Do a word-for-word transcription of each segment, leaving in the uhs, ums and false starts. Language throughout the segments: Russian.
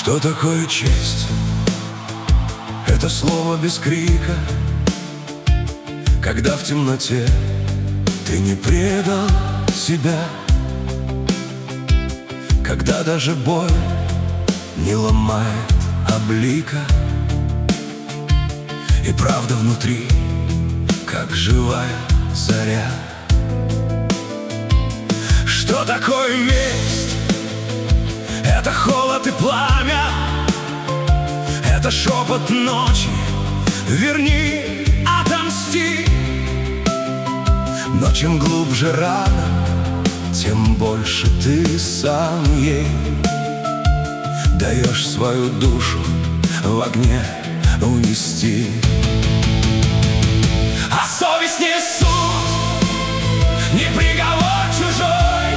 Что такое честь? Это слово без крика, когда в темноте ты не предал себя, когда даже боль не ломает облика, и правда внутри, как живая заря. Что такое месть? Это холод и пламя, это шепот ночи, верни, отомсти. Но чем глубже рана, тем больше ты сам ей даешь свою душу в огне унести. А совесть не суд, не приговор чужой,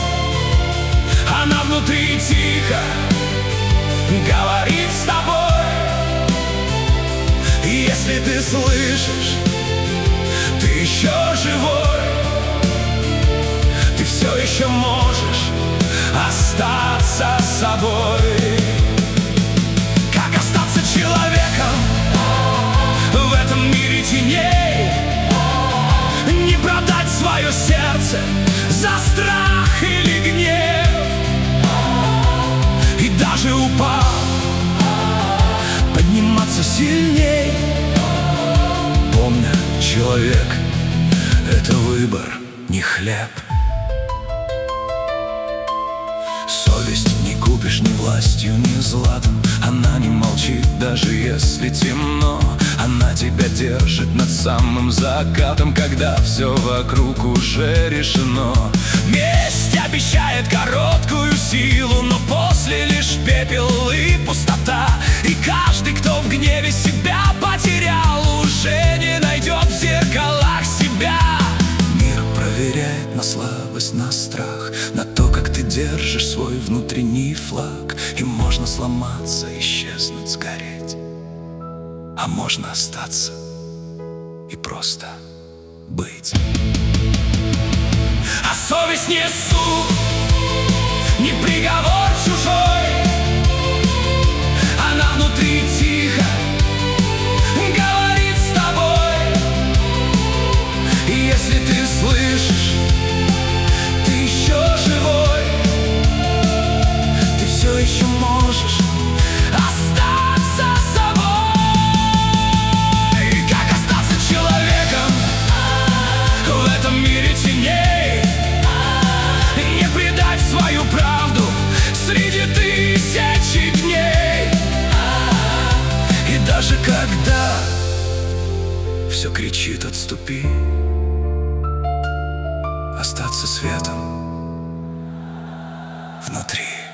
она внутри тихо говорит с тобой. И если ты слышишь, ты еще живой, ты все еще можешь остаться собой. Как остаться человеком в этом мире теней? Не продать свое сердце за страх или гнев. И даже упав, подниматься сильней, помня, человек — это выбор, не хлеб. Совесть не купишь ни властью, ни златом. Она не молчит, даже если темно. Она тебя держит над самым закатом, когда все вокруг уже решено. Месть обещает короткую силу, но после лишь пепел и пустота. И каждый, кто в гневе себя потерял, уже не найдет в зеркалах себя. Мир проверяет на слабость, на страх, на то, как ты держишь свой внутренний флаг. И можно сломаться, исчезнуть, сгореть, а можно остаться и просто быть. А совесть не суд, не приговор чужой, она внутри тихо говорит с тобой. И если ты слышишь, ты еще живой, ты все еще можешь остаться собой. И как остаться человеком в этом мире теней? Не предать свою правду среди тысячи дней. И даже когда все кричит «отступи», остаться светом внутри.